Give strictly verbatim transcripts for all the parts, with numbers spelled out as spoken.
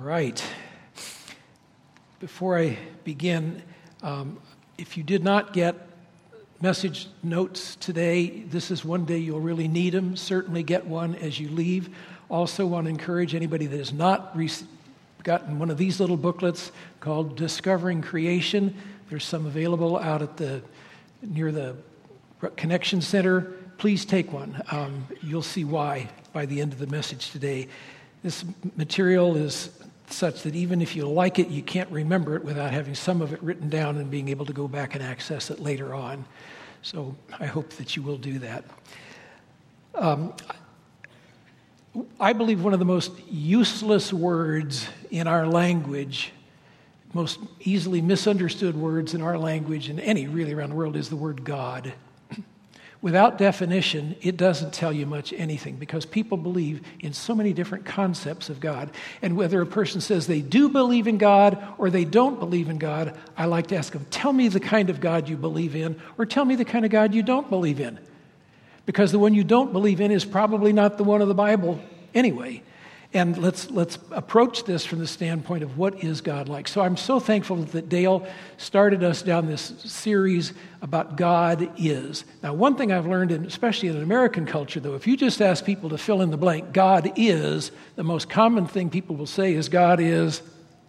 right. Before I begin, um, if you did not get message notes today, this is one day you'll really need them. Certainly get one as you leave. Also want to encourage anybody that has not re- gotten one of these little booklets called Discovering Creation. There's some available out at the near the Connection Center. Please take one. Um, you'll see why by the end of the message today. This material is such that even if you like it, you can't remember it without having some of it written down and being able to go back and access it later on. So I hope that you will do that. Um, I believe one of the most useless words in our language, most easily misunderstood words in our language and any really around the world, is the word God. Without definition, it doesn't tell you much anything because people believe in so many different concepts of God. And whether a person says they do believe in God or they don't believe in God, I like to ask them, tell me the kind of God you believe in, or tell me the kind of God you don't believe in. Because the one you don't believe in is probably not the one of the Bible anyway. And let's let's approach this from the standpoint of what is God like. So I'm so thankful that Dale started us down this series about God is. Now, one thing I've learned, in, especially in American culture, though, if you just ask people to fill in the blank, God is, the most common thing people will say is God is,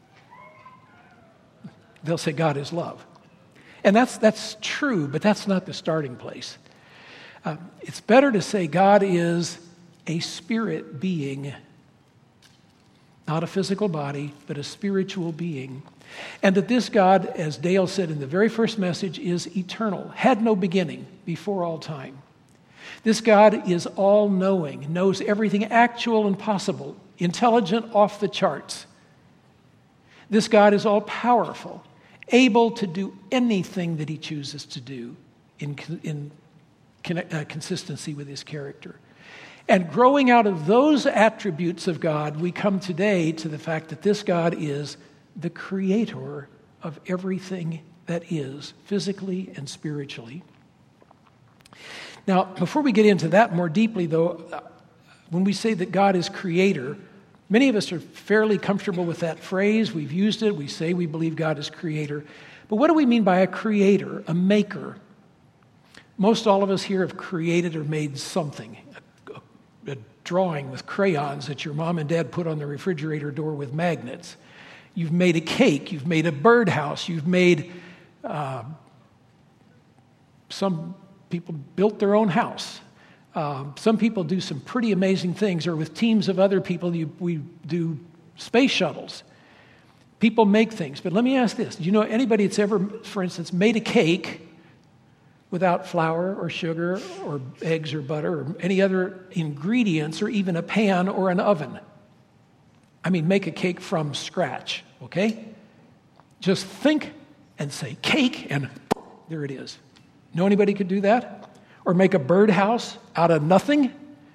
they'll say God is love. And that's that's true, but that's not the starting place. Uh, it's better to say God is a spirit being, not a physical body, but a spiritual being. And that this God, as Dale said in the very first message, is eternal, had no beginning, before all time. This God is all-knowing, knows everything actual and possible, intelligent off the charts. This God is all-powerful, able to do anything that he chooses to do in, in uh, consistency with his character. And growing out of those attributes of God, we come today to the fact that this God is the creator of everything that is, physically and spiritually. Now, before we get into that more deeply, though, when we say that God is creator, many of us are fairly comfortable with that phrase. We've used it. We say we believe God is creator. But what do we mean by a creator, a maker? Most all of us here have created or made something. A drawing with crayons that your mom and dad put on the refrigerator door with magnets. You've made a cake. You've made a birdhouse. You've made, uh, some people built their own house. Uh, some people do some pretty amazing things, or with teams of other people, you, we do space shuttles. People make things. But let me ask this. Do you know anybody that's ever, for instance, made a cake without flour or sugar or eggs or butter or any other ingredients or even a pan or an oven? I mean, make a cake from scratch, okay? Just think and say cake, and there it is. Know anybody could do that? Or make a birdhouse out of nothing?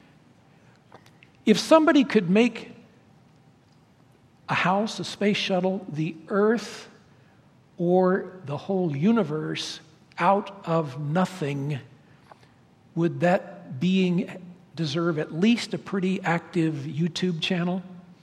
If somebody could make a house, a space shuttle, the earth, or the whole universe out of nothing, would that being deserve at least a pretty active YouTube channel?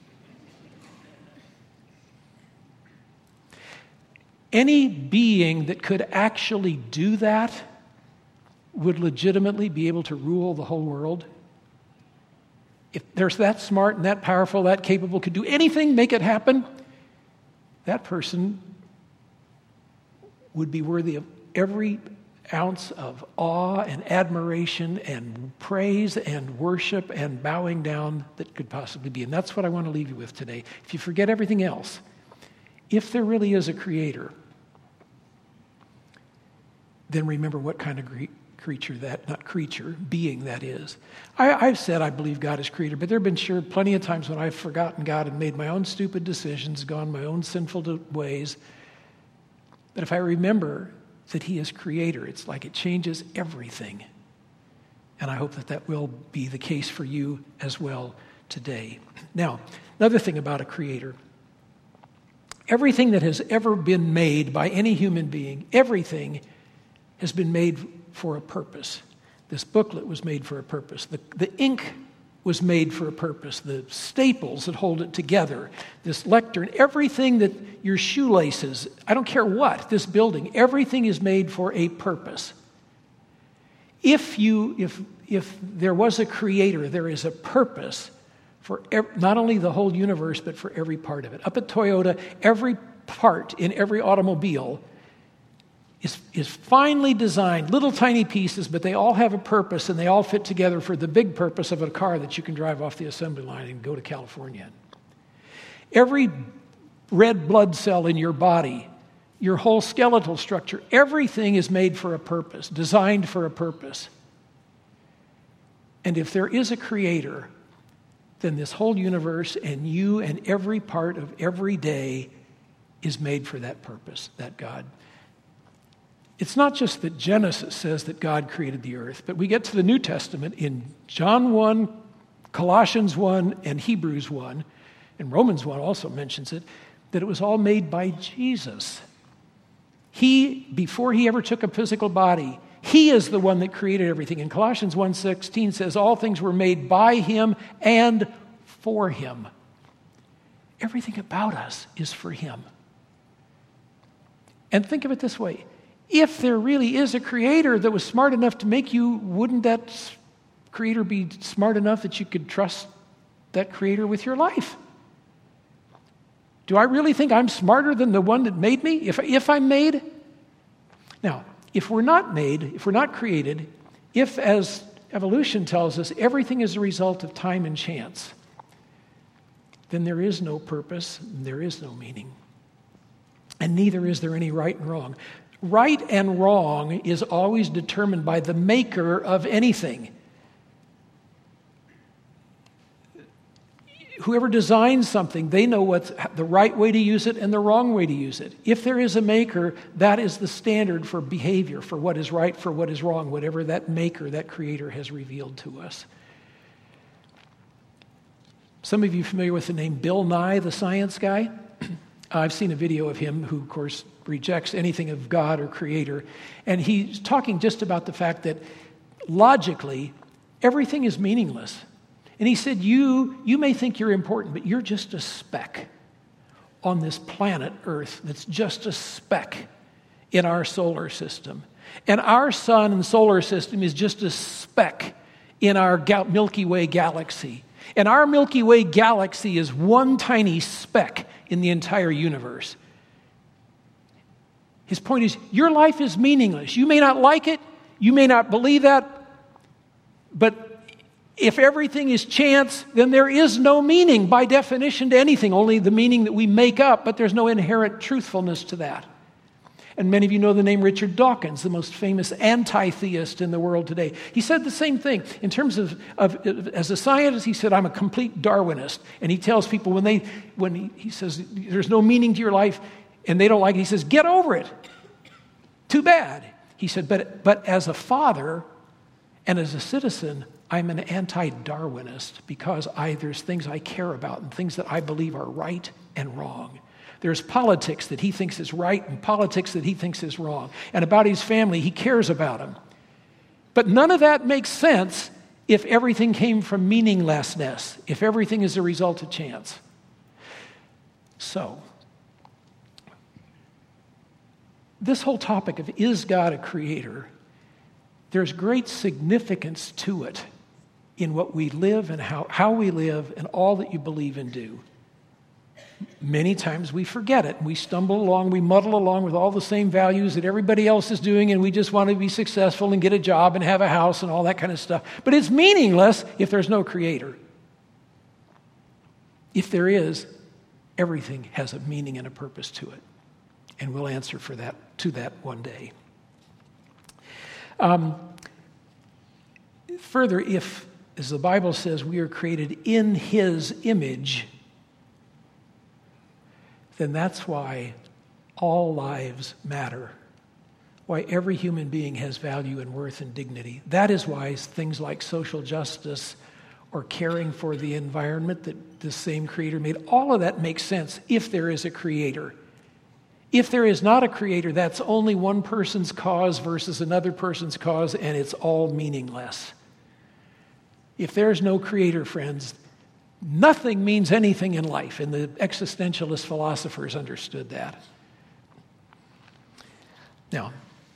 Any being that could actually do that would legitimately be able to rule the whole world. If there's that smart and that powerful, that capable, could do anything, make it happen, that person would be worthy of every ounce of awe and admiration and praise and worship and bowing down that could possibly be. And that's what I want to leave you with today. If you forget everything else, if there really is a creator, then remember what kind of cre- creature that, not creature, being that is. I, I've said I believe God is creator, but there have been sure plenty of times when I've forgotten God and made my own stupid decisions, gone my own sinful ways. But if I remember that he is creator, it's like it changes everything. And I hope that that will be the case for you as well today. Now, another thing about a creator. Everything that has ever been made by any human being, everything has been made for a purpose. This booklet was made for a purpose. The, the ink was made for a purpose. The staples that hold it together, this lectern, everything that your shoelaces, I don't care what, this building, everything is made for a purpose. If you, if, if there was a creator, there is a purpose for ev- not only the whole universe, but for every part of it. Up at Toyota, every part in every automobile is, is finely designed, little tiny pieces, but they all have a purpose and they all fit together for the big purpose of a car that you can drive off the assembly line and go to California. Every red blood cell in your body, your whole skeletal structure, everything is made for a purpose, designed for a purpose. And if there is a creator, then this whole universe and you and every part of every day is made for that purpose, that God. It's not just that Genesis says that God created the earth, but we get to the New Testament in John one, Colossians one, and Hebrews one, and Romans one also mentions it, that it was all made by Jesus. He, before he ever took a physical body, he is the one that created everything. And Colossians one sixteen says all things were made by him and for him. Everything about us is for him. And think of it this way. If there really is a creator that was smart enough to make you, wouldn't that creator be smart enough that you could trust that creator with your life? Do I really think I'm smarter than the one that made me, if, if I'm made? Now, if we're not made, if we're not created, if, as evolution tells us, everything is a result of time and chance, then there is no purpose, and there is no meaning. And neither is there any right and wrong. Right and wrong is always determined by the maker of anything. Whoever designs something, they know what's the right way to use it and the wrong way to use it. If there is a maker, that is the standard for behavior, for what is right, for what is wrong, whatever that maker, that creator has revealed to us. Some of you are familiar with the name Bill Nye, the science guy? I've seen a video of him who, of course, rejects anything of God or creator. And he's talking just about the fact that logically, everything is meaningless. And he said, you, you may think you're important, but you're just a speck on this planet Earth that's just a speck in our solar system. And our sun and solar system is just a speck in our Gal- Milky Way galaxy. And our Milky Way galaxy is one tiny speck in the entire universe. His point is, your life is meaningless. You may not like it, you may not believe that, but if everything is chance, then there is no meaning by definition to anything, only the meaning that we make up, but there's no inherent truthfulness to that. And many of you know the name Richard Dawkins, the most famous anti-theist in the world today. He said the same thing. In terms of, of as a scientist, he said, I'm a complete Darwinist. And he tells people when they, when he, he says, there's no meaning to your life, and they don't like it, he says, get over it. Too bad. He said, but, but as a father and as a citizen, I'm an anti-Darwinist because I, there's things I care about and things that I believe are right and wrong. There's politics that he thinks is right and politics that he thinks is wrong. And about his family, he cares about them. But none of that makes sense if everything came from meaninglessness, if everything is a result of chance. So, this whole topic of is God a creator, there's great significance to it in what we live and how, how we live and all that you believe and do. Many times we forget it. We stumble along, we muddle along with all the same values that everybody else is doing, and we just want to be successful and get a job and have a house and all that kind of stuff. But it's meaningless if there's no creator. If there is, everything has a meaning and a purpose to it. And we'll answer for that to that one day. Um, further, if, as the Bible says, we are created in his image, then that's why all lives matter, why every human being has value and worth and dignity. That is why things like social justice or caring for the environment that the same creator made, all of that makes sense if there is a creator. If there is not a creator, that's only one person's cause versus another person's cause, and it's all meaningless. If there's no creator, friends, nothing means anything in life, and the existentialist philosophers understood that. Now,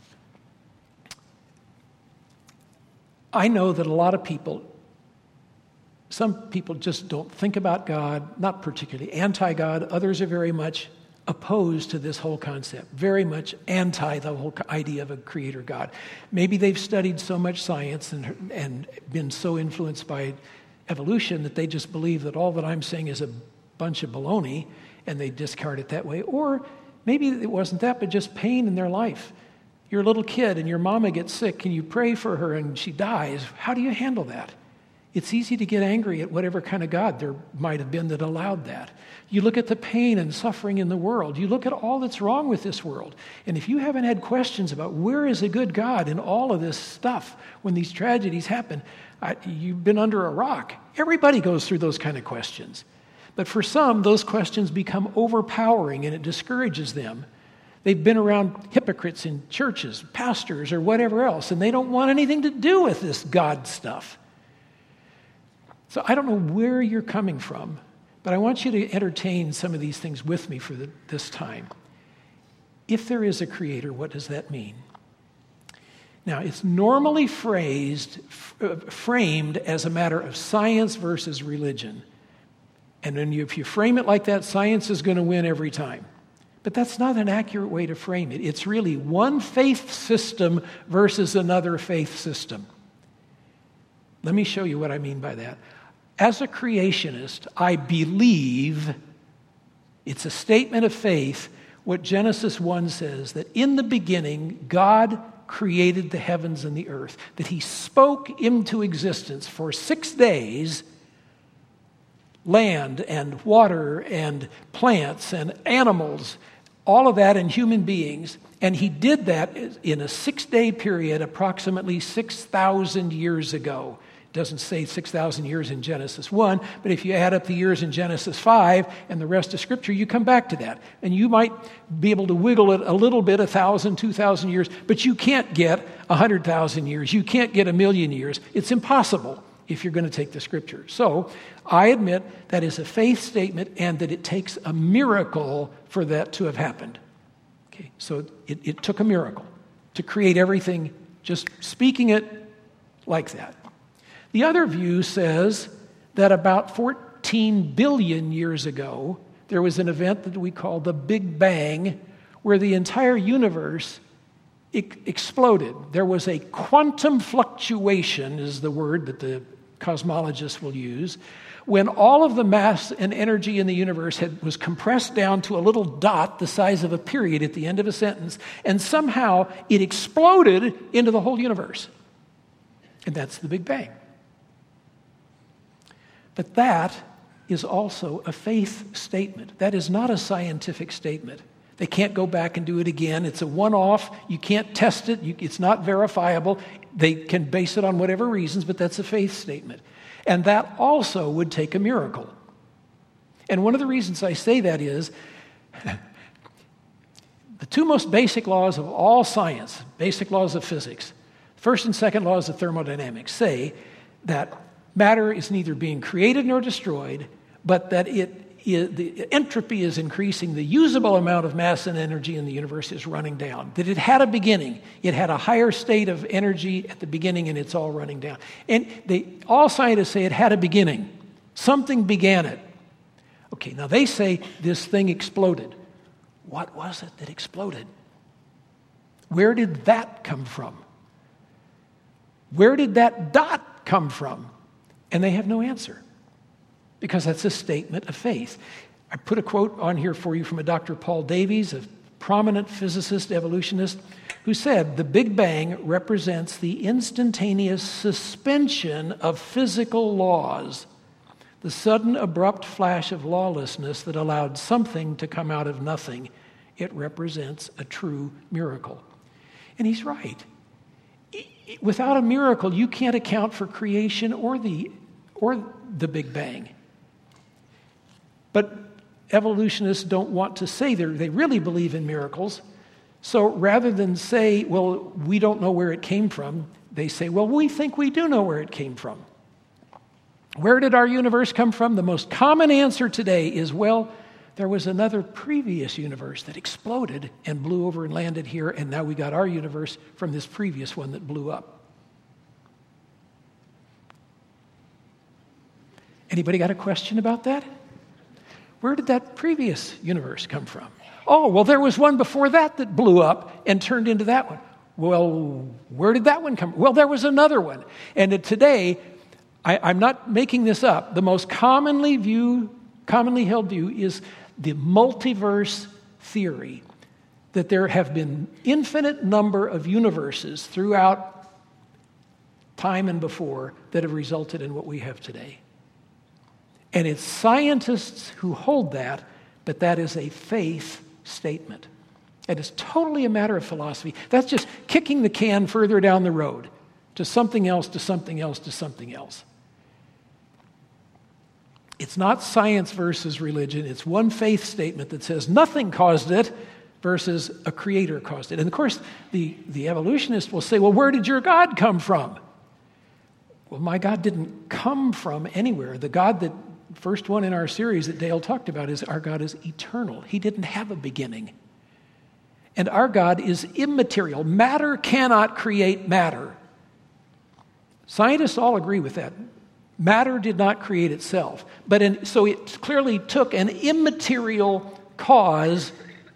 I know that a lot of people, some people just don't think about God, not particularly anti-God. Others are very much opposed to this whole concept, very much anti the whole idea of a creator God. Maybe they've studied so much science and, and been so influenced by evolution that they just believe that all that I'm saying is a bunch of baloney, and they discard it that way. Or maybe it wasn't that, but just pain in their life. You're a little kid and your mama gets sick and you pray for her and she dies. How do you handle that? It's easy to get angry at whatever kind of God there might have been that allowed that. You look at the pain and suffering in the world. You look at all that's wrong with this world. And if you haven't had questions about where is a good God in all of this stuff when these tragedies happen, I, you've been under a rock. Everybody goes through those kind of questions. But for some, those questions become overpowering and it discourages them. They've been around hypocrites in churches, pastors, or whatever else, and they don't want anything to do with this God stuff. So I don't know where you're coming from, but I want you to entertain some of these things with me for the, this time. If there is a creator, what does that mean? Now, it's normally phrased, f- framed as a matter of science versus religion. And then you, if you frame it like that, science is going to win every time. But that's not an accurate way to frame it. It's really one faith system versus another faith system. Let me show you what I mean by that. As a creationist, I believe, it's a statement of faith, what Genesis one says, that in the beginning, God created the heavens and the earth, that he spoke into existence for six days, land and water and plants and animals, all of that, and human beings. And he did that in a six-day period, approximately six thousand years ago. It doesn't say six thousand years in Genesis one, but if you add up the years in Genesis five and the rest of Scripture, you come back to that. And you might be able to wiggle it a little bit, a thousand, two thousand years, but you can't get a hundred thousand years. You can't get a million years. It's impossible if you're going to take the Scripture. So I admit that is a faith statement and that it takes a miracle for that to have happened. Okay, so it, it took a miracle to create everything, just speaking it like that. The other view says that about fourteen billion years ago, there was an event that we call the Big Bang, where the entire universe e- exploded. There was a quantum fluctuation, is the word that the cosmologists will use, when all of the mass and energy in the universe had, was compressed down to a little dot the size of a period at the end of a sentence, and somehow it exploded into the whole universe. And that's the Big Bang. But that is also a faith statement. That is not a scientific statement. They can't go back and do it again. It's a one-off. You can't test it. You, it's not verifiable. They can base it on whatever reasons, but that's a faith statement. And that also would take a miracle. And one of the reasons I say that is the two most basic laws of all science, basic laws of physics, first and second laws of thermodynamics, say that matter is neither being created nor destroyed, but that it is, the entropy is increasing, the usable amount of mass and energy in the universe is running down. That it had a beginning. It had a higher state of energy at the beginning, and it's all running down. And they, all scientists say it had a beginning. Something began it. Okay, now they say this thing exploded. What was it that exploded? Where did that come from? Where did that dot come from? And they have no answer, because that's a statement of faith. I put a quote on here for you from a Doctor Paul Davies, a prominent physicist, evolutionist, who said, "The Big Bang represents the instantaneous suspension of physical laws, the sudden abrupt flash of lawlessness that allowed something to come out of nothing. It represents a true miracle." And he's right. Without a miracle, you can't account for creation or the or the Big Bang. But evolutionists don't want to say they they really believe in miracles. So rather than say, well, we don't know where it came from, they say, well, we think we do know where it came from. Where did our universe come from? The most common answer today is, well, there was another previous universe that exploded and blew over and landed here, and now we got our universe from this previous one that blew up. Anybody got a question about that? Where did that previous universe come from? Oh, well, there was one before that that blew up and turned into that one. Well, where did that one come from? Well, there was another one. And today, I, I'm not making this up. The most commonly view, commonly held view is the multiverse theory, that there have been infinite number of universes throughout time and before that have resulted in what we have today. And it's scientists who hold that, but that is a faith statement. It is totally a matter of philosophy. That's just kicking the can further down the road to something else, to something else, to something else. It's not science versus religion. It's one faith statement that says nothing caused it versus a creator caused it. And of course, the, the evolutionist will say, well, where did your God come from? Well, my God didn't come from anywhere. The God that, first one in our series that Dale talked about, is our God is eternal. He didn't have a beginning. And our God is immaterial. Matter cannot create matter. Scientists all agree with that. Matter did not create itself. But in, so it clearly took an immaterial cause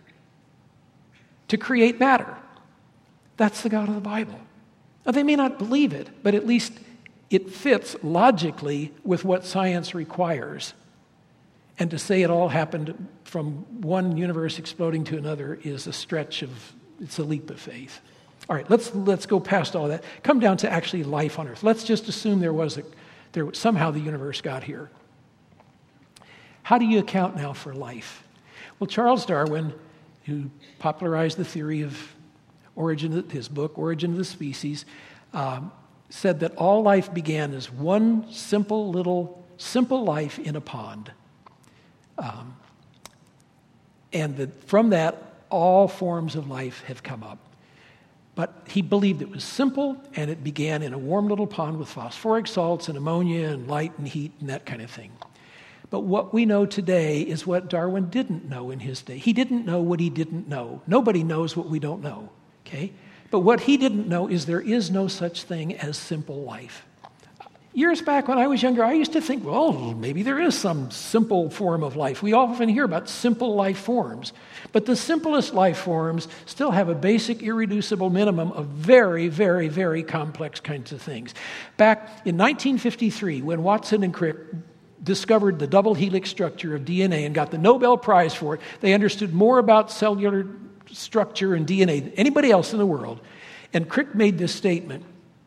to create matter. That's the God of the Bible. Now, they may not believe it, but at least it fits logically with what science requires. And to say it all happened from one universe exploding to another is a stretch of, it's a leap of faith. All right, let's let's go past all that. Come down to actually life on Earth. Let's just assume there was a, there somehow the universe got here. How do you account now for life? Well, Charles Darwin, who popularized the theory of origin, his book, Origin of the Species, um, said that all life began as one simple little, simple life in a pond. Um, and that from that, all forms of life have come up. But he believed it was simple, and it began in a warm little pond with phosphoric salts and ammonia and light and heat and that kind of thing. But what we know today is what Darwin didn't know in his day. He didn't know what he didn't know. Nobody knows what we don't know, okay? But what he didn't know is there is no such thing as simple life. Years back when I was younger, I used to think, well, maybe there is some simple form of life. We often hear about simple life forms. But the simplest life forms still have a basic, irreducible minimum of very, very, very complex kinds of things. Back in nineteen fifty-three, when Watson and Crick discovered the double helix structure of D N A and got the Nobel Prize for it, they understood more about cellular structure and D N A than anybody else in the world. And Crick made this statement.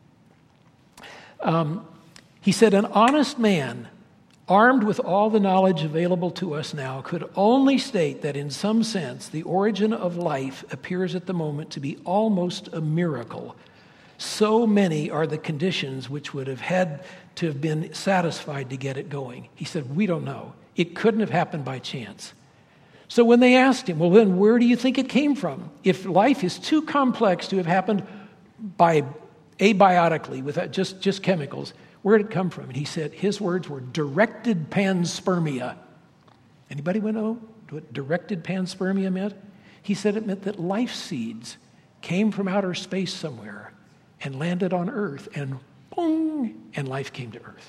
Um, he said, an honest man, armed with all the knowledge available to us now, could only state that in some sense the origin of life appears at the moment to be almost a miracle. So many are the conditions which would have had to have been satisfied to get it going. He said, we don't know. It couldn't have happened by chance. So when they asked him, well, then where do you think it came from? If life is too complex to have happened by abiotically, with just, just chemicals, where did it come from? And he said his words were directed panspermia. Anybody want to know what directed panspermia meant? He said it meant that life seeds came from outer space somewhere and landed on Earth, and boom, and life came to Earth.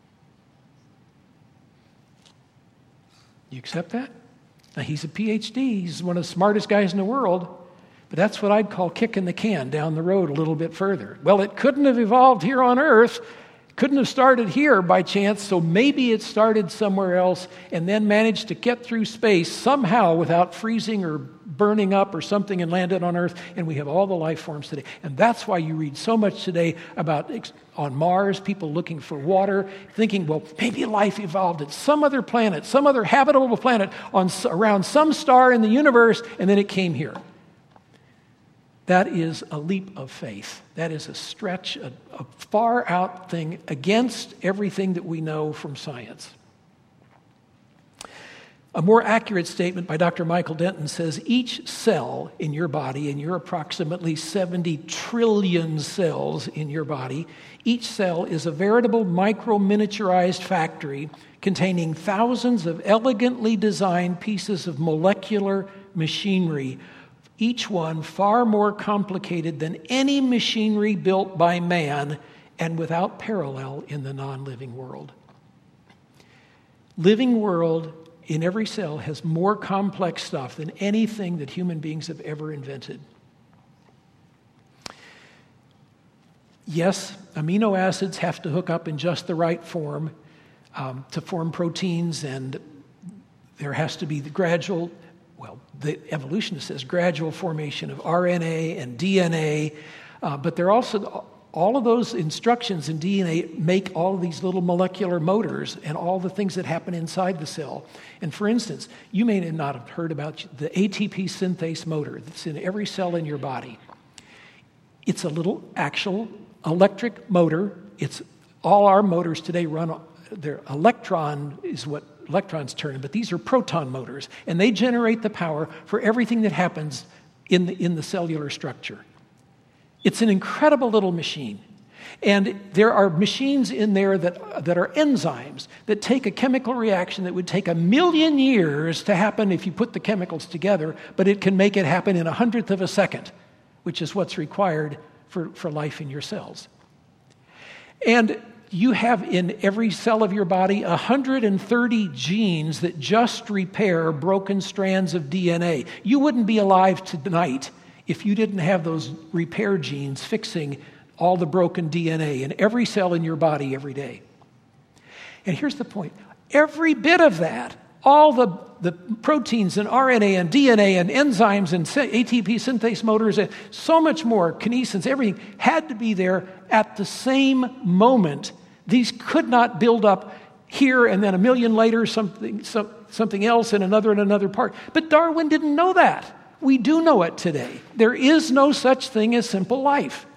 You accept that? Now, he's a P H D. He's one of the smartest guys in the world. But that's what I'd call kicking the can down the road a little bit further. Well, it couldn't have evolved here on Earth. Couldn't have started here by chance, so maybe it started somewhere else and then managed to get through space somehow without freezing or burning up or something and landed on Earth, and we have all the life forms today. And that's why you read so much today about on Mars, people looking for water, thinking, well, maybe life evolved at some other planet, some other habitable planet on around some star in the universe, and then it came here. That is a leap of faith. That is a stretch, a, a far out thing against everything that we know from science. A more accurate statement by Doctor Michael Denton says each cell in your body, and you're approximately seventy trillion cells in your body, each cell is a veritable micro-miniaturized factory containing thousands of elegantly designed pieces of molecular machinery, each one far more complicated than any machinery built by man and without parallel in the non-living world. Living world in every cell has more complex stuff than anything that human beings have ever invented. Yes, amino acids have to hook up in just the right form um, to form proteins, and there has to be the gradual, well, the evolutionist says gradual formation of R N A and D N A, uh, but there are also all of those instructions in D N A make all of these little molecular motors and all the things that happen inside the cell. And for instance, you may not have heard about the A T P synthase motor that's in every cell in your body. It's a little actual electric motor. It's all our motors today run, their electron is what electrons turn, but these are proton motors, and they generate the power for everything that happens in the, in the cellular structure. It's an incredible little machine. And there are machines in there that, that are enzymes that take a chemical reaction that would take a million years to happen if you put the chemicals together, but it can make it happen in a hundredth of a second, which is what's required for, for life in your cells. And you have in every cell of your body one hundred thirty genes that just repair broken strands of D N A. You wouldn't be alive tonight if you didn't have those repair genes fixing all the broken D N A in every cell in your body every day. And here's the point. Every bit of that, all the, the proteins and R N A and D N A and enzymes and A T P synthase motors and so much more, kinesins, everything had to be there at the same moment. These could not build up here and then a million later something, some, something else in another and another part. But Darwin didn't know that. We do know it today. There is no such thing as simple life.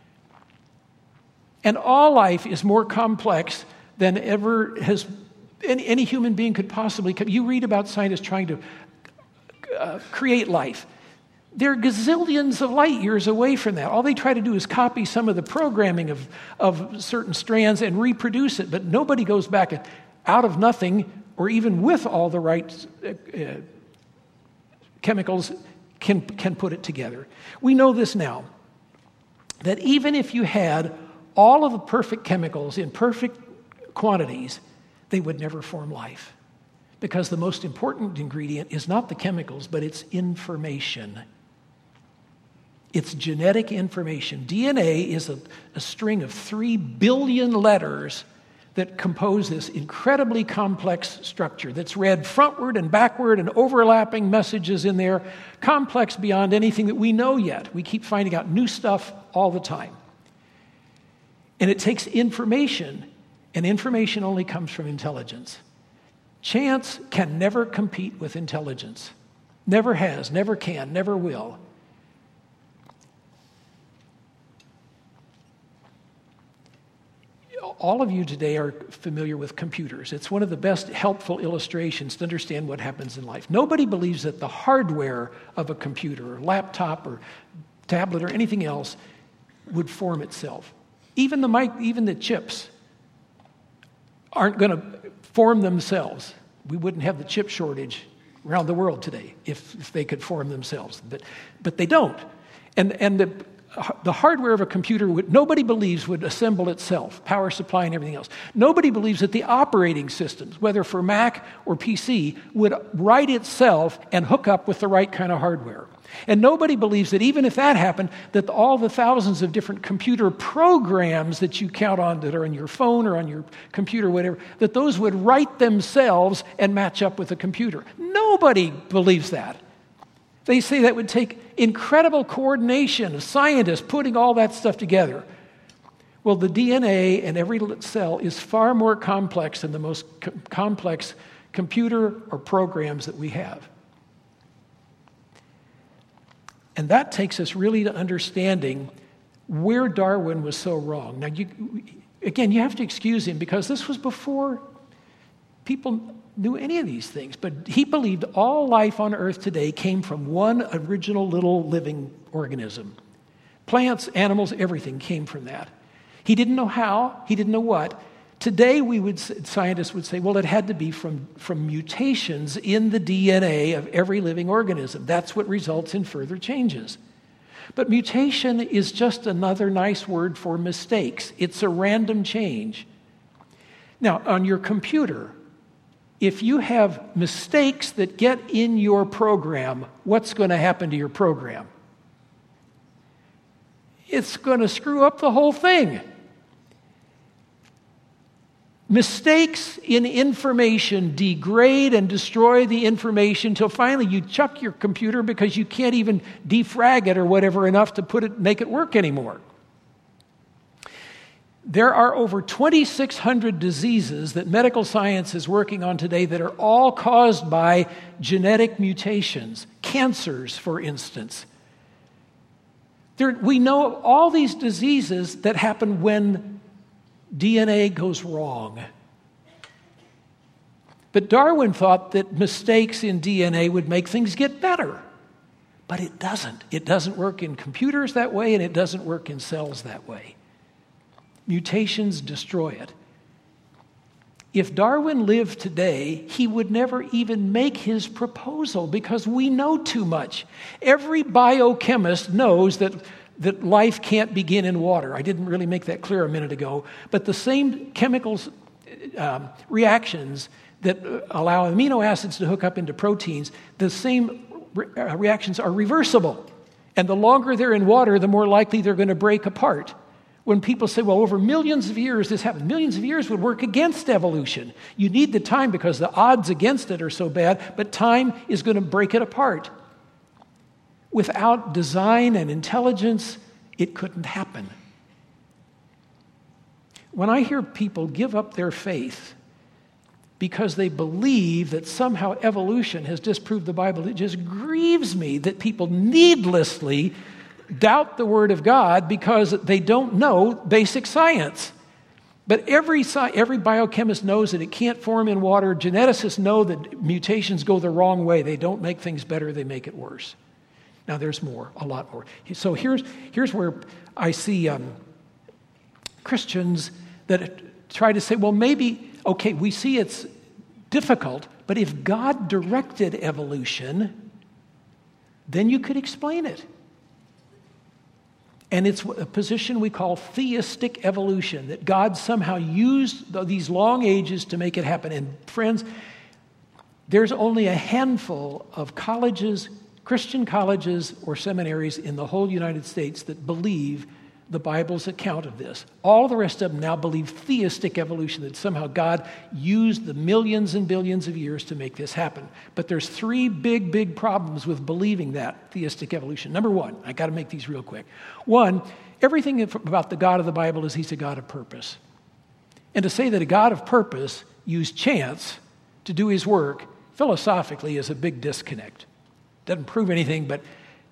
And all life is more complex than ever has any, any human being could possibly come. You read about scientists trying to uh, create life. They're gazillions of light years away from that. All they try to do is copy some of the programming of, of certain strands and reproduce it, but nobody goes back and out of nothing, or even with all the right uh, uh, chemicals, can, can put it together. We know this now, that even if you had all of the perfect chemicals in perfect quantities, they would never form life. Because the most important ingredient is not the chemicals, but it's information. It's genetic information. D N A is a, a string of three billion letters that compose this incredibly complex structure that's read frontward and backward and overlapping messages in there, complex beyond anything that we know yet. We keep finding out new stuff all the time. And it takes information, and information only comes from intelligence. Chance can never compete with intelligence. Never has, never can, never will. All of you today are familiar with computers. It's one of the best helpful illustrations to understand what happens in life. Nobody believes that the hardware of a computer or laptop or tablet or anything else would form itself. Even the mic, even the chips aren't going to form themselves. We wouldn't have the chip shortage around the world today if, if they could form themselves. But, but they don't. And, and the, the hardware of a computer, would, nobody believes would assemble itself, power supply and everything else. Nobody believes that the operating systems, whether for Mac or P C, would write itself and hook up with the right kind of hardware. And nobody believes that even if that happened, that all the thousands of different computer programs that you count on that are on your phone or on your computer, whatever, that those would write themselves and match up with a computer. Nobody believes that. They say that would take incredible coordination of scientists putting all that stuff together. Well, the D N A in every cell is far more complex than the most co- complex computer or programs that we have. And that takes us really to understanding where Darwin was so wrong. Now, you, again, you have to excuse him because this was before people knew any of these things, but he believed all life on earth today came from one original little living organism. Plants, animals, everything came from that. He didn't know how, he didn't know what. Today, we would scientists would say, well, it had to be from, from mutations in the D N A of every living organism. That's what results in further changes. But mutation is just another nice word for mistakes. It's a random change. Now, on your computer, if you have mistakes that get in your program, what's going to happen to your program? It's going to screw up the whole thing. Mistakes in information degrade and destroy the information until finally you chuck your computer because you can't even defrag it or whatever enough to put it, make it work anymore. There are over twenty-six hundred diseases that medical science is working on today that are all caused by genetic mutations. Cancers, for instance. There, we know of all these diseases that happen when D N A goes wrong. But Darwin thought that mistakes in D N A would make things get better. But it doesn't. It doesn't work in computers that way, and it doesn't work in cells that way. Mutations destroy it. If Darwin lived today, he would never even make his proposal because we know too much. Every biochemist knows that that life can't begin in water. I didn't really make that clear a minute ago, but the same chemicals um, reactions that allow amino acids to hook up into proteins, the same re- uh, reactions are reversible. And the longer they're in water, the more likely they're going to break apart. When people say, well, over millions of years this happened, millions of years would work against evolution. You need the time because the odds against it are so bad, but time is going to break it apart. Without design and intelligence, it couldn't happen. When I hear people give up their faith because they believe that somehow evolution has disproved the Bible, it just grieves me that people needlessly doubt the Word of God because they don't know basic science. But every every biochemist knows that it can't form in water. Geneticists know that mutations go the wrong way. They don't make things better, they make it worse. Now, there's more, a lot more. So here's, here's where I see um, Christians that try to say, well, maybe, okay, we see it's difficult, but if God directed evolution, then you could explain it. And it's a position we call theistic evolution, that God somehow used these long ages to make it happen. And friends, there's only a handful of colleges, Christian colleges or seminaries in the whole United States that believe the Bible's account of this. All the rest of them now believe theistic evolution, that somehow God used the millions and billions of years to make this happen. But there's three big, big problems with believing that theistic evolution. Number one, I got to make these real quick. One, everything about the God of the Bible is he's a God of purpose. And to say that a God of purpose used chance to do his work, philosophically, is a big disconnect. Doesn't prove anything, but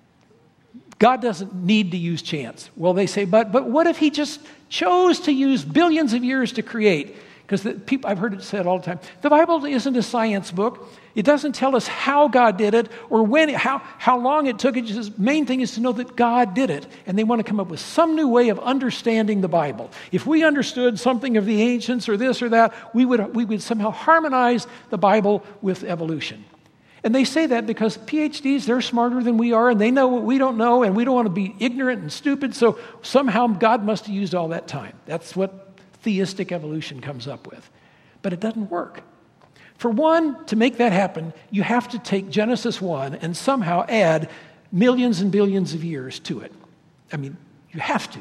God doesn't need to use chance. Well, they say, but but what if he just chose to use billions of years to create? Because the people, I've heard it said all the time, the Bible isn't a science book. It doesn't tell us how God did it or when, how, how long it took. It just, the main thing is to know that God did it. And they want to come up with some new way of understanding the Bible. If we understood something of the ancients or this or that, we would we would somehow harmonize the Bible with evolution. And they say that because P H Ds, they're smarter than we are, and they know what we don't know, and we don't want to be ignorant and stupid, so somehow God must have used all that time. That's what theistic evolution comes up with. But it doesn't work. For one, to make that happen, you have to take Genesis one and somehow add millions and billions of years to it. I mean, you have to.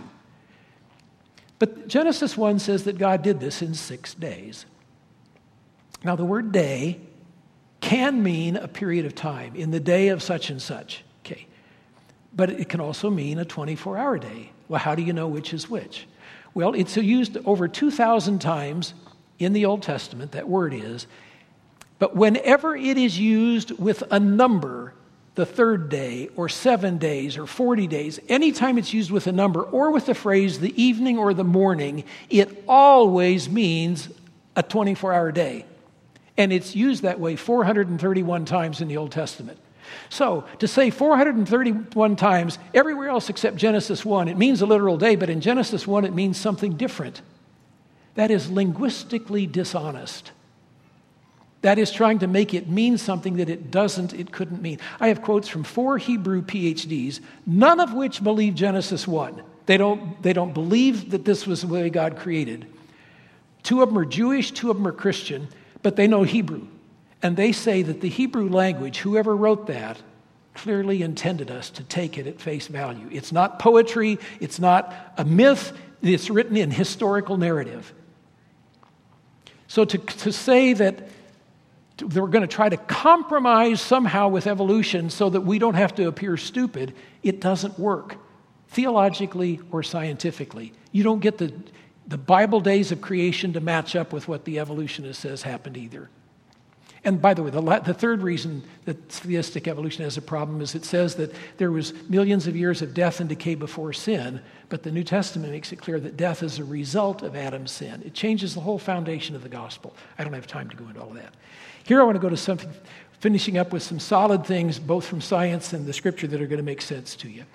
But Genesis one says that God did this in six days. Now, the word day can mean a period of time, in the day of such and such. Okay. But it can also mean a twenty-four hour day. Well, how do you know which is which? Well, it's used over two thousand times in the Old Testament, that word is. But whenever it is used with a number, the third day, or seven days, or forty days, anytime it's used with a number, or with the phrase the evening or the morning, it always means a twenty-four hour day. And it's used that way four hundred thirty-one times in the Old Testament. So, to say four hundred thirty-one times, everywhere else except Genesis one, it means a literal day, but in Genesis one, it means something different. That is linguistically dishonest. That is trying to make it mean something that it doesn't, it couldn't mean. I have quotes from four Hebrew P H Ds, none of which believe Genesis one. They don't, they don't believe that this was the way God created. Two of them are Jewish, two of them are Christian, but they know Hebrew. And they say that the Hebrew language, whoever wrote that, clearly intended us to take it at face value. It's not poetry, it's not a myth, it's written in historical narrative. So to, to say that we're going to try to compromise somehow with evolution so that we don't have to appear stupid, it doesn't work, theologically or scientifically. You don't get the, the Bible days of creation to match up with what the evolutionist says happened either. And by the way, the, la- the third reason that theistic evolution has a problem is it says that there was millions of years of death and decay before sin, but the New Testament makes it clear that death is a result of Adam's sin. It changes the whole foundation of the gospel. I don't have time to go into all of that. Here I want to go to something, finishing up with some solid things, both from science and the scripture, that are going to make sense to you.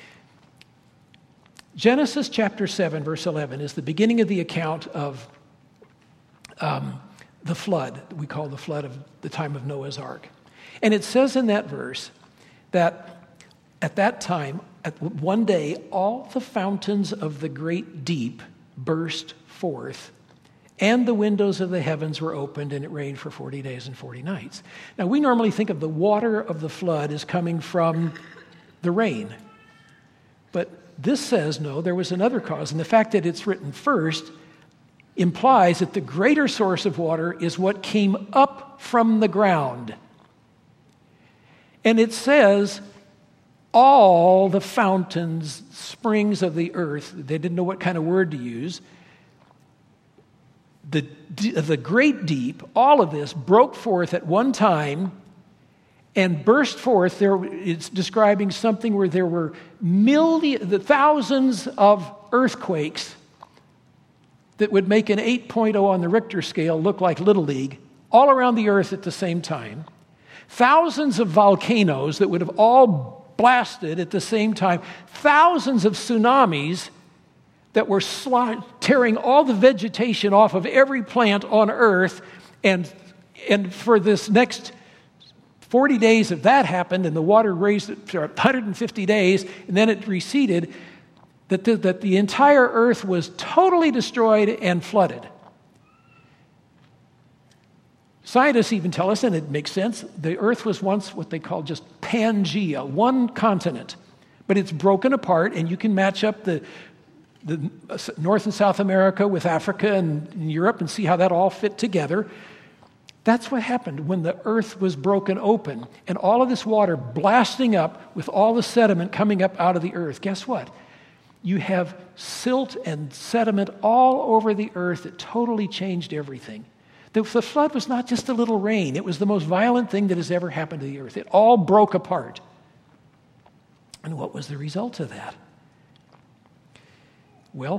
Genesis chapter seven, verse eleven, is the beginning of the account of um, the flood that we call the flood of the time of Noah's Ark. And it says in that verse that at that time, at one day, all the fountains of the great deep burst forth, and the windows of the heavens were opened, and it rained for forty days and forty nights. Now, we normally think of the water of the flood as coming from the rain. But this says, no, there was another cause. And the fact that it's written first implies that the greater source of water is what came up from the ground. And it says, all the fountains, springs of the earth, they didn't know what kind of word to use, the, the great deep, all of this broke forth at one time and burst forth. There, it's describing something where there were millions, the thousands of earthquakes that would make an eight point oh on the Richter scale look like Little League, all around the earth at the same time. Thousands of volcanoes that would have all blasted at the same time. Thousands of tsunamis that were sli- tearing all the vegetation off of every plant on earth. And, and for this next forty days of that happened, and the water raised it for one hundred fifty days, and then it receded, that the, that the entire earth was totally destroyed and flooded. Scientists even tell us, and it makes sense, the earth was once what they call just Pangea, one continent. But it's broken apart, and you can match up the, the North and South America with Africa and, and Europe and see how that all fit together. That's what happened when the earth was broken open, and all of this water blasting up with all the sediment coming up out of the earth. Guess what? You have silt and sediment all over the earth that totally changed everything. The, the flood was not just a little rain. It was the most violent thing that has ever happened to the earth. It all broke apart. And what was the result of that? Well,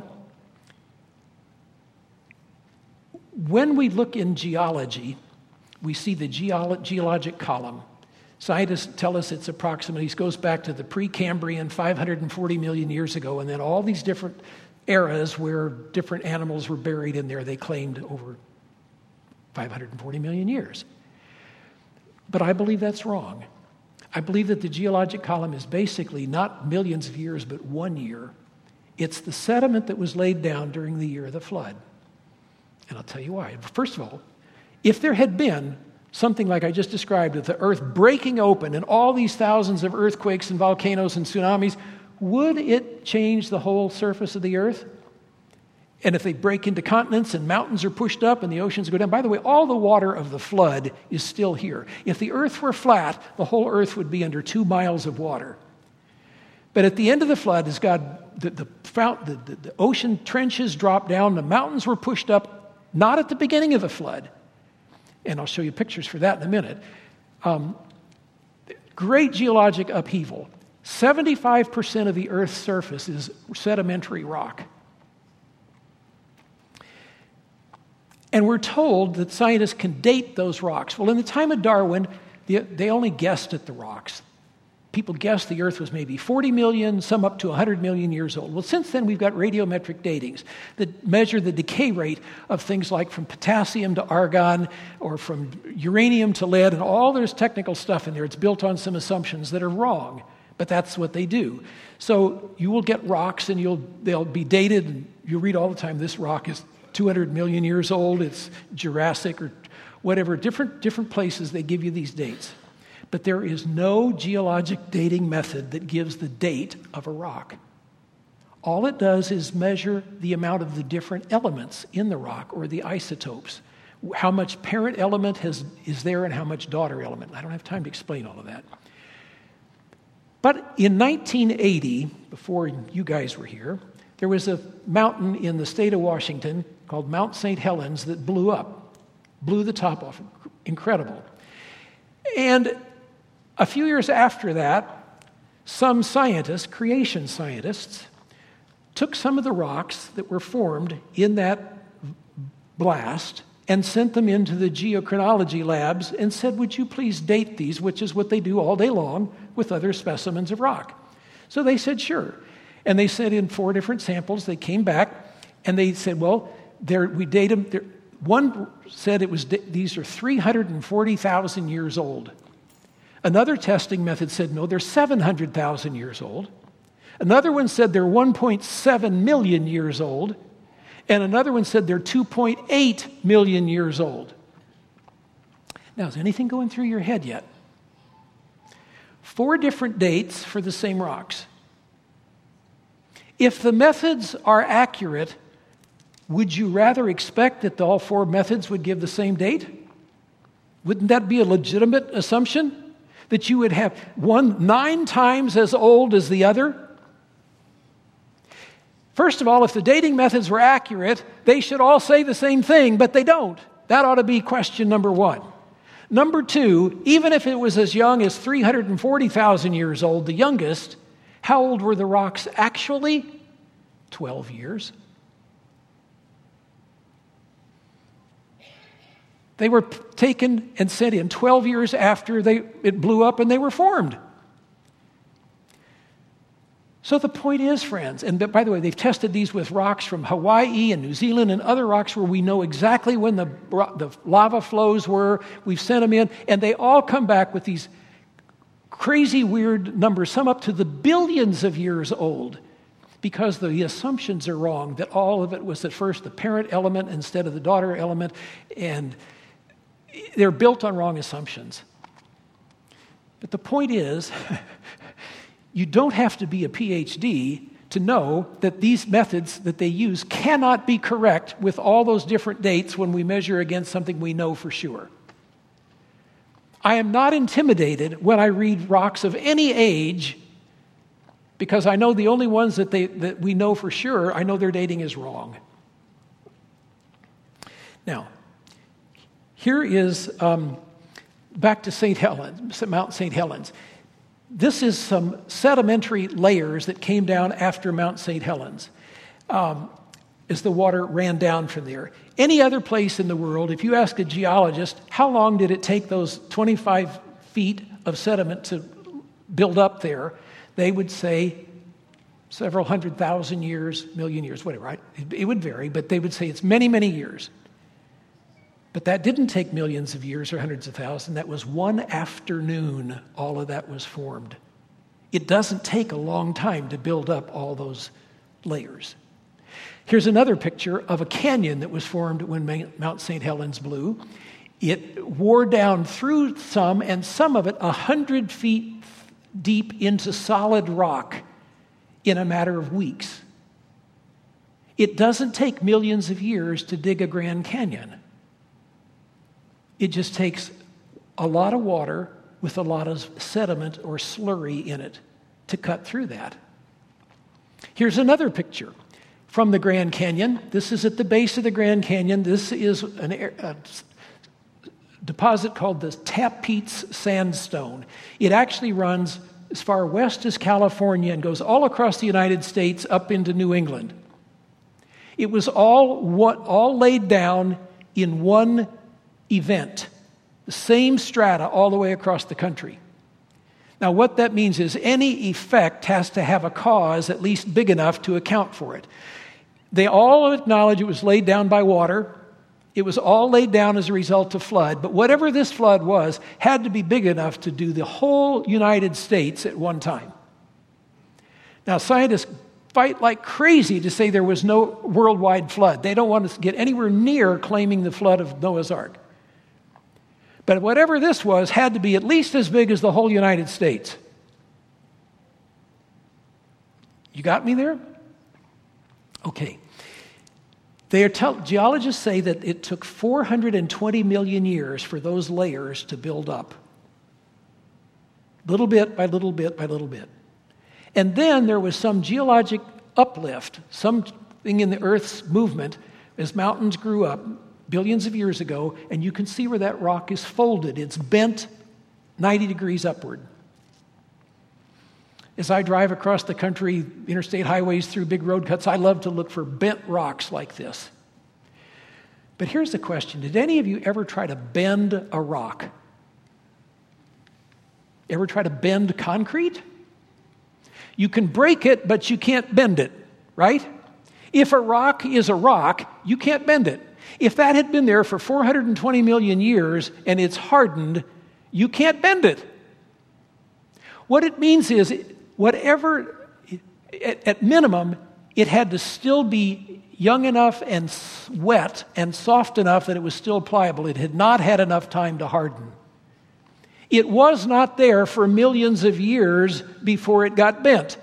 when we look in geology, we see the geolo- geologic column. Scientists tell us it's approximately, it goes back to the Precambrian five hundred forty million years ago, and then all these different eras where different animals were buried in there, they claimed over five hundred forty million years. But I believe that's wrong. I believe that the geologic column is basically not millions of years, but one year. It's the sediment that was laid down during the year of the flood. And I'll tell you why. First of all, if there had been something like I just described, with the earth breaking open and all these thousands of earthquakes and volcanoes and tsunamis, would it change the whole surface of the earth? And if they break into continents and mountains are pushed up and the oceans go down, by the way, all the water of the flood is still here. If the earth were flat, the whole earth would be under two miles of water. But at the end of the flood, as God, the, the, the, the, the ocean trenches dropped down, the mountains were pushed up, not at the beginning of the flood. And I'll show you pictures for that in a minute. Um, great geologic upheaval. seventy-five percent of the Earth's surface is sedimentary rock. And we're told that scientists can date those rocks. Well, in the time of Darwin, they only guessed at the rocks. People guessed the Earth was maybe forty million, some up to one hundred million years old. Well, since then, we've got radiometric datings that measure the decay rate of things like from potassium to argon or from uranium to lead, and all there's technical stuff in there. It's built on some assumptions that are wrong, but that's what they do. So you will get rocks, and you'll they'll be dated, and you'll read all the time, this rock is two hundred million years old, it's Jurassic or whatever. Different, different places, they give you these dates. But there is no geologic dating method that gives the date of a rock. All it does is measure the amount of the different elements in the rock, or the isotopes. How much parent element has, is there and how much daughter element. I don't have time to explain all of that. But in nineteen eighty, before you guys were here, there was a mountain in the state of Washington called Mount Saint Helens that blew up, blew the top off. Incredible. And a few years after that, some scientists, creation scientists, took some of the rocks that were formed in that blast and sent them into the geochronology labs and said, would you please date these, which is what they do all day long with other specimens of rock. So they said, sure. And they sent in four different samples. They came back, and they said, well, we date them. One said it was these are three hundred forty thousand years old. Another testing method said, no, they're seven hundred thousand years old. Another one said they're one point seven million years old. And another one said they're two point eight million years old. Now, is anything going through your head yet? Four different dates for the same rocks. If the methods are accurate, would you rather expect that all four methods would give the same date? Wouldn't that be a legitimate assumption? That you would have one nine times as old as the other? First of all, if the dating methods were accurate, they should all say the same thing, but they don't. That ought to be question number one. Number two, even if it was as young as three hundred forty thousand years old, the youngest, how old were the rocks actually? twelve years. They were taken and sent in twelve years after they, it blew up and they were formed. So the point is, friends, and by the way, they've tested these with rocks from Hawaii and New Zealand and other rocks where we know exactly when the, the lava flows were. We've sent them in, and they all come back with these crazy, weird numbers, some up to the billions of years old, because the assumptions are wrong, that all of it was at first the parent element instead of the daughter element, and they're built on wrong assumptions. But the point is, you don't have to be a P H D to know that these methods that they use cannot be correct with all those different dates when we measure against something we know for sure. I am not intimidated when I read rocks of any age, because I know the only ones that, they, that we know for sure, I know their dating is wrong. Now, here is, um, back to Saint Helens, Mount Saint Helens. This is some sedimentary layers that came down after Mount Saint Helens um, as the water ran down from there. Any other place in the world, if you ask a geologist, how long did it take those twenty-five feet of sediment to build up there, they would say several hundred thousand years, million years, whatever. Right? It, it would vary, but they would say it's many, many years. But that didn't take millions of years or hundreds of thousands. That was one afternoon all of that was formed. It doesn't take a long time to build up all those layers. Here's another picture of a canyon that was formed when Mount Saint Helens blew. It wore down through some, and some of it a hundred feet deep into solid rock in a matter of weeks. It doesn't take millions of years to dig a Grand Canyon. It just takes a lot of water with a lot of sediment or slurry in it to cut through that. Here's another picture from the Grand Canyon. This is at the base of the Grand Canyon. This is an, a deposit called the Tapeats Sandstone. It actually runs as far west as California and goes all across the United States up into New England. It was all what all laid down in one event. The same strata all the way across the country. Now, what that means is any effect has to have a cause at least big enough to account for it. They all acknowledge it was laid down by water. It was all laid down as a result of flood. But whatever this flood was had to be big enough to do the whole United States at one time. Now, scientists fight like crazy to say there was no worldwide flood. They don't want to get anywhere near claiming the flood of Noah's Ark. But whatever this was had to be at least as big as the whole United States. You got me there? Okay. They are tell, geologists say that it took four hundred twenty million years for those layers to build up. Little bit by little bit by little bit. And then there was some geologic uplift, something in the Earth's movement as mountains grew up billions of years ago, and you can see where that rock is folded. It's bent ninety degrees upward. As I drive across the country, interstate highways through big road cuts, I love to look for bent rocks like this. But here's the question. Did any of you ever try to bend a rock? Ever try to bend concrete? You can break it, but you can't bend it, right? If a rock is a rock, you can't bend it. If that had been there for four hundred twenty million years and it's hardened, you can't bend it. What it means is, whatever, at, at minimum, it had to still be young enough and wet and soft enough that it was still pliable. It had not had enough time to harden. It was not there for millions of years before it got bent.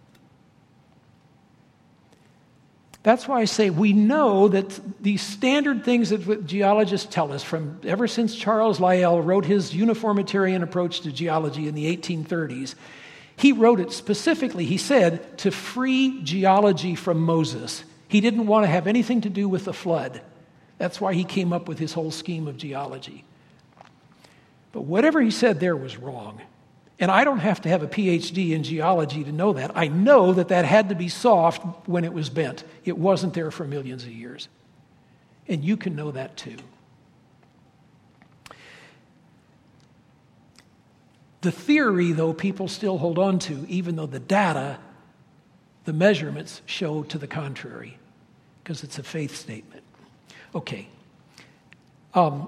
That's why I say we know that these standard things that geologists tell us from ever since Charles Lyell wrote his uniformitarian approach to geology in the eighteen thirties. He wrote it specifically, he said, to free geology from Moses. He didn't want to have anything to do with the flood. That's why he came up with his whole scheme of geology. But whatever he said there was wrong. And I don't have to have a P H D in geology to know that. I know that that had to be soft when it was bent. It wasn't there for millions of years. And you can know that too. The theory, though, people still hold on to, even though the data, the measurements show to the contrary, because it's a faith statement. Okay. Um,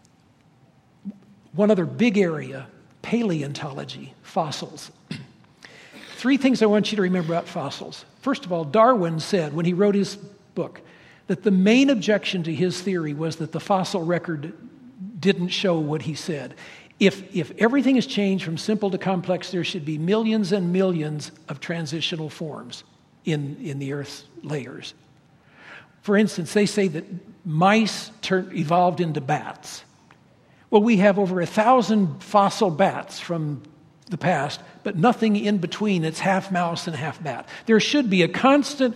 one other big area, paleontology, fossils. Three things I want you to remember about fossils. First of all, Darwin said when he wrote his book that the main objection to his theory was that the fossil record didn't show what he said. If, if everything has changed from simple to complex, there should be millions and millions of transitional forms in, in the Earth's layers. For instance, they say that mice turn, evolved into bats. Well, we have over a thousand fossil bats from the past, but nothing in between. It's half mouse and half bat. There should be a constant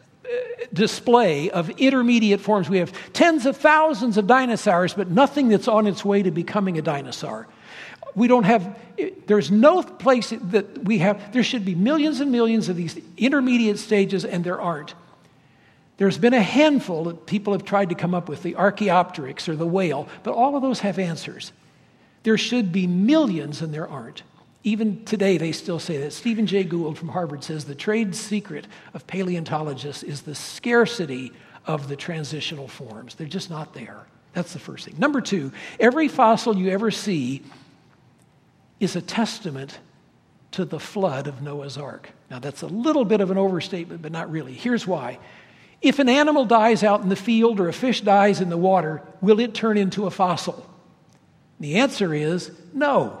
display of intermediate forms. We have tens of thousands of dinosaurs, but nothing that's on its way to becoming a dinosaur. We don't have, there's no place that we have, there should be millions and millions of these intermediate stages, and there aren't. There's been a handful that people have tried to come up with, the Archaeopteryx or the whale, but all of those have answers. There should be millions, and there aren't. Even today, they still say that. Stephen Jay Gould from Harvard says the trade secret of paleontologists is the scarcity of the transitional forms. They're just not there. That's the first thing. Number two, every fossil you ever see is a testament to the flood of Noah's Ark. Now, that's a little bit of an overstatement, but not really. Here's why. If an animal dies out in the field or a fish dies in the water, will it turn into a fossil? The answer is no.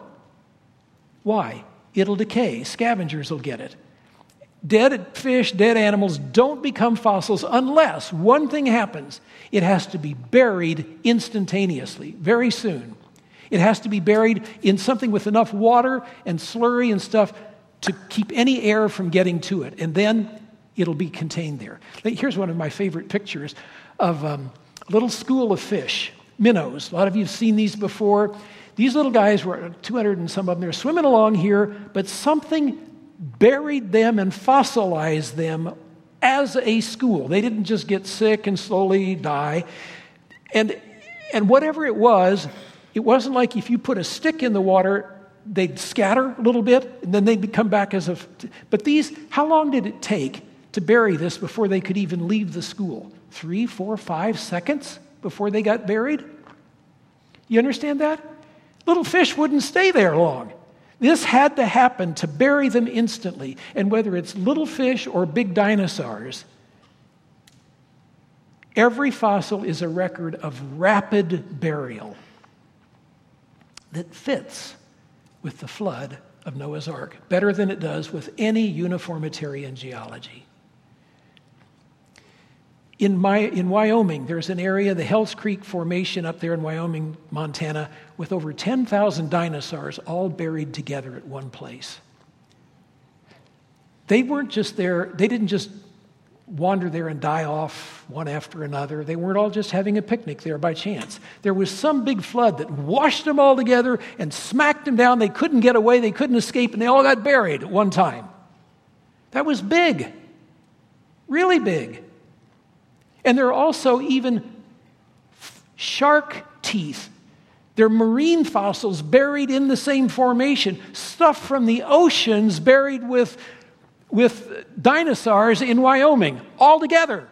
Why? It'll decay. Scavengers will get it. Dead fish, dead animals don't become fossils unless one thing happens. It has to be buried instantaneously, very soon. It has to be buried in something with enough water and slurry and stuff to keep any air from getting to it. And then it'll be contained there. Here's one of my favorite pictures of um, a little school of fish, minnows. A lot of you have seen these before. These little guys were two hundred and some of them. They're swimming along here, but something buried them and fossilized them as a school. They didn't just get sick and slowly die. And And whatever it was, it wasn't like if you put a stick in the water, they'd scatter a little bit, and then they'd come back as a... But these, how long did it take to bury this before they could even leave the school? Three, four, five seconds before they got buried? You understand that? Little fish wouldn't stay there long. This had to happen to bury them instantly. And whether it's little fish or big dinosaurs, every fossil is a record of rapid burial that fits with the flood of Noah's Ark, better than it does with any uniformitarian geology. In, my, in Wyoming, there's an area, the Hells Creek Formation up there in Wyoming, Montana, with over ten thousand dinosaurs all buried together at one place. They weren't just there, they didn't just wander there and die off one after another. They weren't all just having a picnic there by chance. There was some big flood that washed them all together and smacked them down. They couldn't get away, they couldn't escape, and they all got buried at one time. That was big, really big. And there are also even shark teeth. They're marine fossils buried in the same formation, stuff from the oceans buried with, with dinosaurs in Wyoming, all together.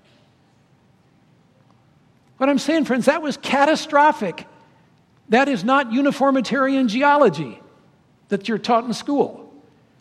What I'm saying, friends, that was catastrophic. That is not uniformitarian geology that you're taught in school.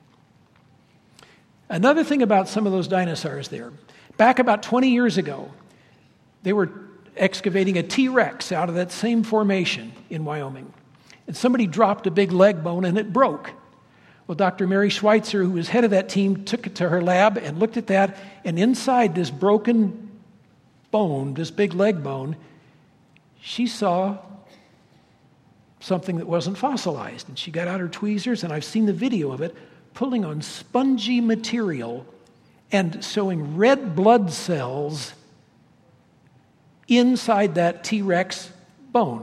Another thing about some of those dinosaurs there, back about twenty years ago, they were excavating a T-Rex out of that same formation in Wyoming. And somebody dropped a big leg bone and it broke. Well, Doctor Mary Schweitzer, who was head of that team, took it to her lab and looked at that, and inside this broken bone, this big leg bone, she saw something that wasn't fossilized. And she got out her tweezers, and I've seen the video of it, pulling on spongy material and showing red blood cells inside that T-Rex bone.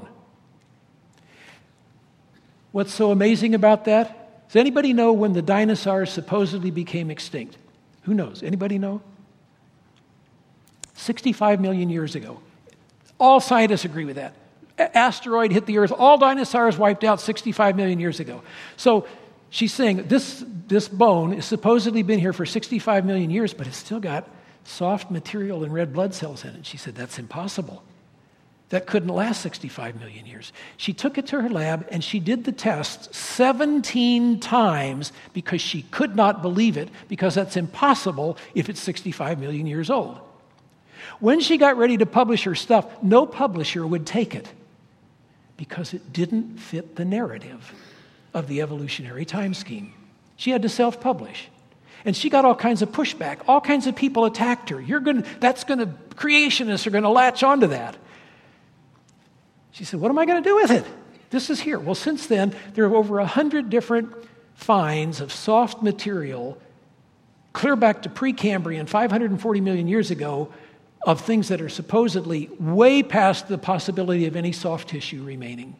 What's so amazing about that? Does anybody know when the dinosaurs supposedly became extinct? Who knows? Anybody know? sixty-five million years ago. All scientists agree with that. A- asteroid hit the Earth. All dinosaurs wiped out sixty-five million years ago. So she's saying this, this bone has supposedly been here for sixty-five million years, but it's still got soft material and red blood cells in it. She said, that's impossible. That couldn't last sixty-five million years. She took it to her lab and she did the test seventeen times because she could not believe it, because that's impossible if it's sixty-five million years old. When she got ready to publish her stuff, no publisher would take it because it didn't fit the narrative of the evolutionary time scheme. She had to self-publish. And she got all kinds of pushback. All kinds of people attacked her. You're going to, that's going to, creationists are going to latch onto that. She said, what am I going to do with it? This is here. Well, since then, there are over a hundred different finds of soft material, clear back to Precambrian, five hundred forty million years ago, of things that are supposedly way past the possibility of any soft tissue remaining.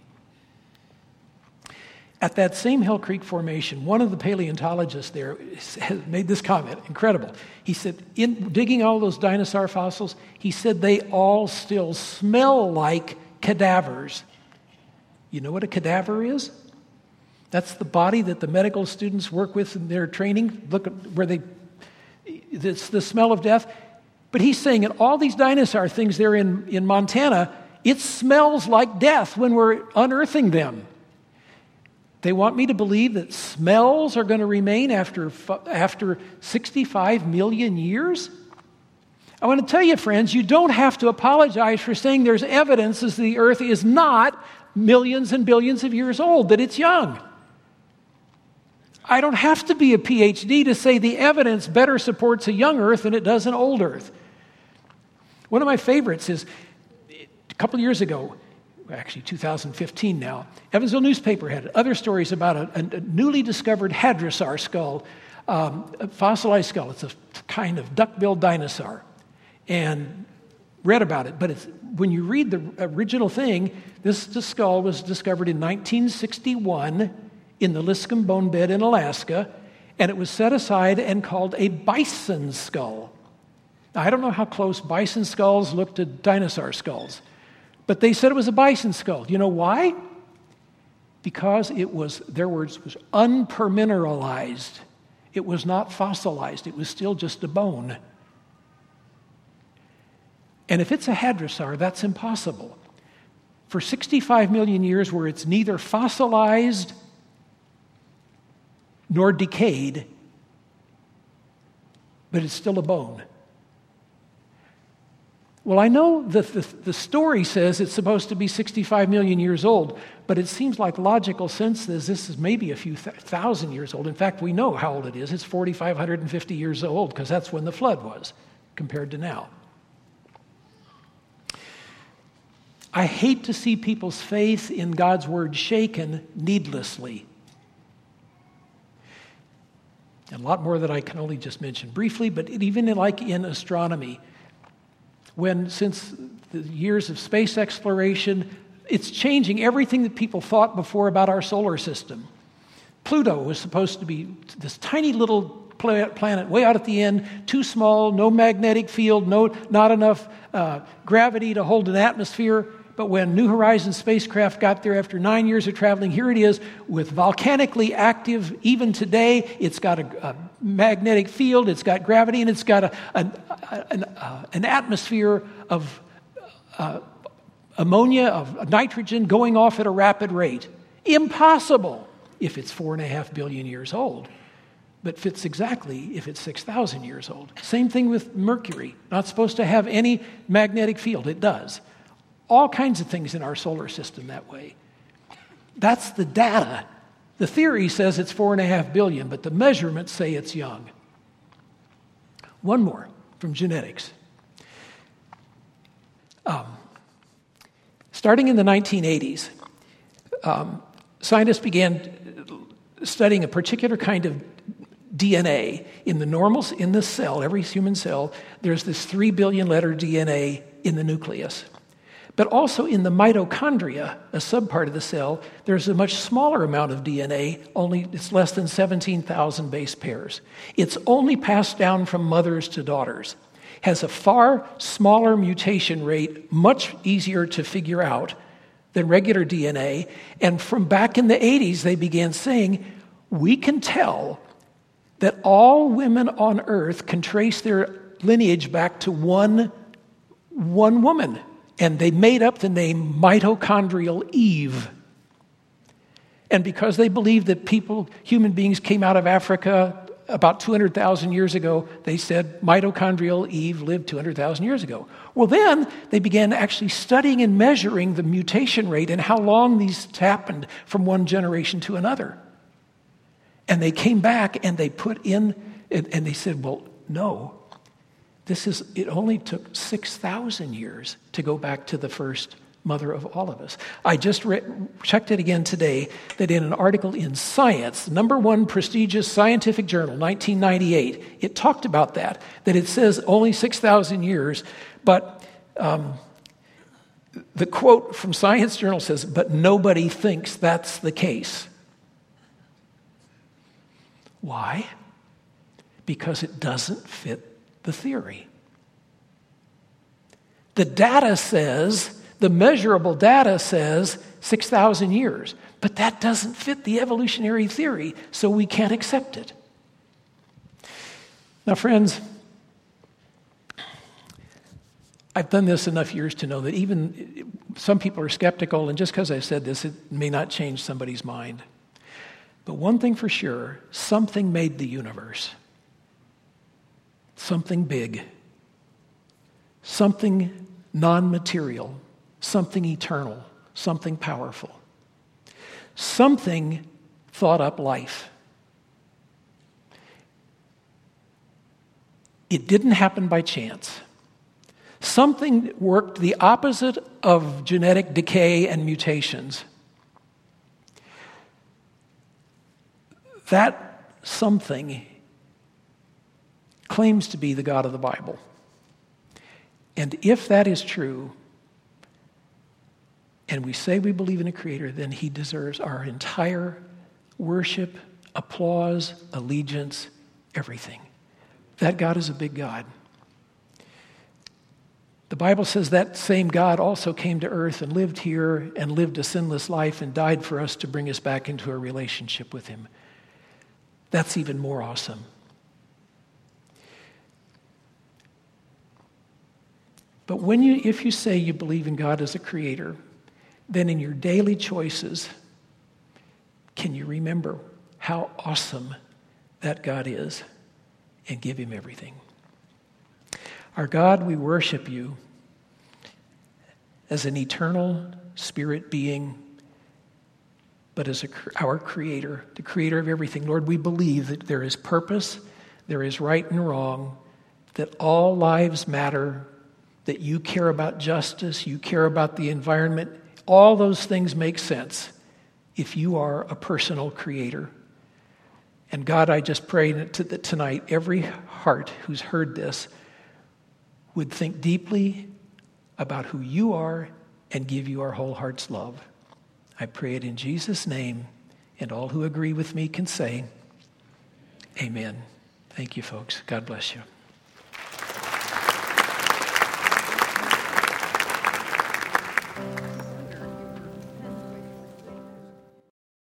At that same Hell Creek Formation, one of the paleontologists there made this comment, incredible. He said, in digging all those dinosaur fossils, he said they all still smell like cadavers. You know what a cadaver is? That's the body that the medical students work with in their training. Look at where they, it's the smell of death. But he's saying in all these dinosaur things there in, in Montana, it smells like death when we're unearthing them. They want me to believe that smells are going to remain after, after sixty-five million years? I want to tell you, friends, you don't have to apologize for saying there's evidence that the earth is not millions and billions of years old, that it's young. I don't have to be a P H D to say the evidence better supports a young earth than it does an old earth. One of my favorites is a couple of years ago, actually two thousand fifteen now, Evansville newspaper had other stories about a, a newly discovered hadrosaur skull, um, a fossilized skull. It's a kind of duck-billed dinosaur, and read about it. But it's, when you read the original thing, this, this skull was discovered in nineteen sixty-one in the Liscum bone bed in Alaska, and it was set aside and called a bison skull. Now, I don't know how close bison skulls look to dinosaur skulls, But they said it was a bison skull. You know why? Because it was, their words, was unpermineralized. It was not fossilized. It was still just a bone. And if it's a hadrosaur, that's impossible. For sixty-five million years, where it's neither fossilized nor decayed, but it's still a bone. Well, I know that the, the story says it's supposed to be sixty-five million years old, but it seems like logical sense says this is maybe a few th- thousand years old. In fact, we know how old it is. It's four thousand five hundred fifty years old, because that's when the flood was compared to now. I hate to see people's faith in God's word shaken needlessly. And a lot more that I can only just mention briefly, but even in, like in astronomy, when since the years of space exploration, it's changing everything that people thought before about our solar system. Pluto was supposed to be this tiny little planet way out at the end, too small, no magnetic field, no, not enough uh, gravity to hold an atmosphere. But when New Horizons spacecraft got there after nine years of traveling, here it is with volcanically active, even today. It's got a, a magnetic field, it's got gravity, and it's got a, a, a, an, uh, an atmosphere of uh, ammonia, of nitrogen going off at a rapid rate. Impossible if it's four and a half billion years old, but fits exactly if it's six thousand years old. Same thing with Mercury. Not supposed to have any magnetic field. It does. All kinds of things in our solar system that way. That's the data. The theory says it's four and a half billion, but the measurements say it's young. One more from genetics. Um, starting in the nineteen eighties, um, scientists began studying a particular kind of D N A. In the normal, in the cell, every human cell, there's this three billion letter D N A in the nucleus. But also in the mitochondria, a subpart of the cell, there's a much smaller amount of D N A, only it's less than seventeen thousand base pairs. It's only passed down from mothers to daughters. Has a far smaller mutation rate, much easier to figure out than regular D N A. And from back in the eighties, they began saying, we can tell that all women on earth can trace their lineage back to one, one woman. And they made up the name mitochondrial Eve. And because they believed that people, human beings came out of Africa about two hundred thousand years ago, they said mitochondrial Eve lived two hundred thousand years ago. Well, then they began actually studying and measuring the mutation rate and how long these happened from one generation to another. And they came back and they put in, and, and they said, well, no. This is, it only took six thousand years to go back to the first mother of all of us. I just re- checked it again today, that in an article in Science, number one prestigious scientific journal, nineteen ninety-eight, it talked about that, that it says only six thousand years, but um, the quote from Science Journal says, but nobody thinks that's the case. Why? Because it doesn't fit the theory. The data says, the measurable data says six thousand years, but that doesn't fit the evolutionary theory, so we can't accept it. Now, friends, I've done this enough years to know that even some people are skeptical, and just because I said this, it may not change somebody's mind. But one thing for sure, something made the universe. Something big, something non-material, something eternal, something powerful. Something thought up life. It didn't happen by chance. Something worked the opposite of genetic decay and mutations. That something claims to be the God of the Bible. And if that is true, and we say we believe in a creator, then he deserves our entire worship, applause, allegiance, everything. That God is a big God. The Bible says that same God also came to earth and lived here and lived a sinless life and died for us to bring us back into a relationship with him. That's even more awesome. But when you, if you say you believe in God as a creator, then in your daily choices, can you remember how awesome that God is and give him everything? Our God, we worship you as an eternal spirit being, but as a, our creator, the creator of everything. Lord, we believe that there is purpose, there is right and wrong, that all lives matter, that you care about justice, you care about the environment. All those things make sense if you are a personal creator. And God, I just pray that tonight every heart who's heard this would think deeply about who you are and give you our whole heart's love. I pray it in Jesus' name, and all who agree with me can say, amen. Thank you, folks. God bless you.